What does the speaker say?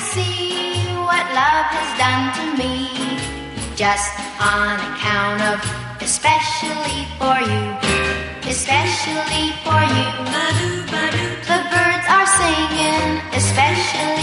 see what love has done to me. Just on account of, especially for you, especially for you. The birds are singing, especially